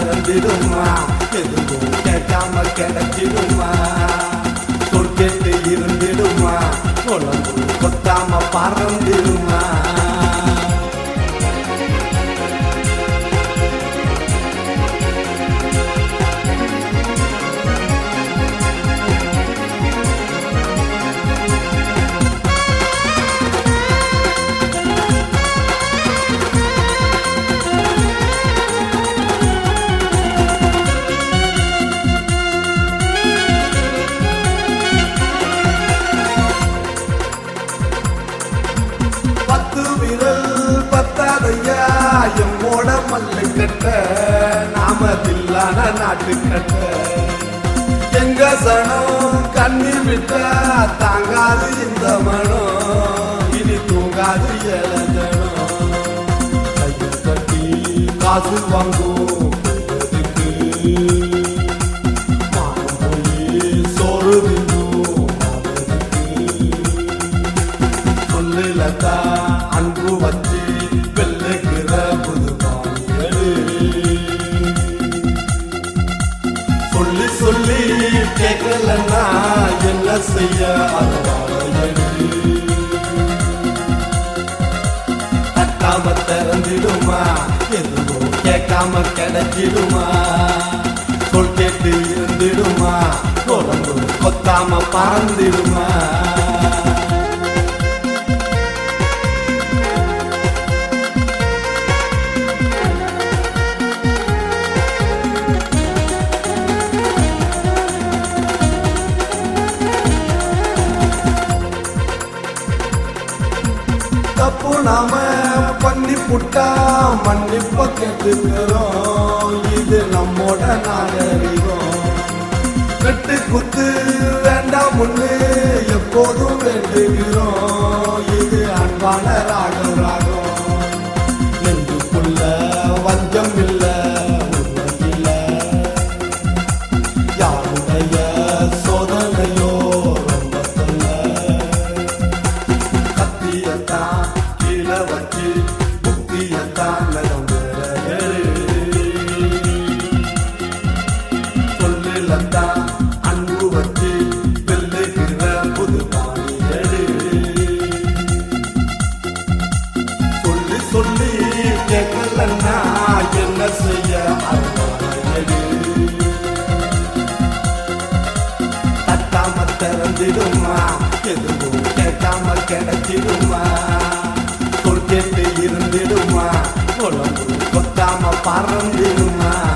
திறந்திடுமா, எதுவும் கேட்காம கிடைச்சிடுமா, சொல் கேட்டு இருந்திடுமா, உடம்பு கொட்டாம பறந்திடுமா. பத்தாதையா எம்மோட மல்லை கட்ட, நாம தில்லான நாட்டு கட்ட, எங்க சனம் கண்ணீர் விட்ட தாங்காது இந்த மனம், இனி தூங்காது இளஞ்சனம். கையை கட்டி காசு வாங்கும் மானம் போய் சோறு தின்னும் சொல்லுலதா அன்பு வச்சு வெள்ளைக்கிற புது பாணியடு, சொல்லி சொல்லி கேட்கலன்னா என்ன செய்ய அருவாளையடு. தட்டாம திறந்திடுமா, எதுவும் கேட்காம கிடைச்சிடுமா, சொல் கேட்டு இருந்திடுமா, உடம்பு கொத்தாம பறந்திடுமா. தப்பு நாம பண்ணி புட்டா மன்னிப்ப கேட்டுக்கிறோம், இது நம்மோட நாகரிகம். வெட்டு குத்து வேண்டாம் முன்னு எப்போதும் வேண்டுகிறோம், இது அன்பான ராகம் ராகம். நெஞ்சுக்குள்ள வஞ்சம் இல்ல உண்மையில, யாருடைய சோதனையோ ரொம்ப சொல்ல, கத்தியத்தான் கீழே வச்சு புத்தியத்தான் சொல்லிலத்தான் அன்பு வச்சு வெள்ளைகிற புது பாணியடு, சொல்லி சொல்லி கேட்கலன்னா என்ன செய்ய அருவாளையடு. தட்டாம திறந்திடுமா, எதுவும் கேட்காம கிடைச்சிடுமா, சொல் கேட்டு இருந்திடுமா, உடம்பு கொத்தாம பறந்திடுமா.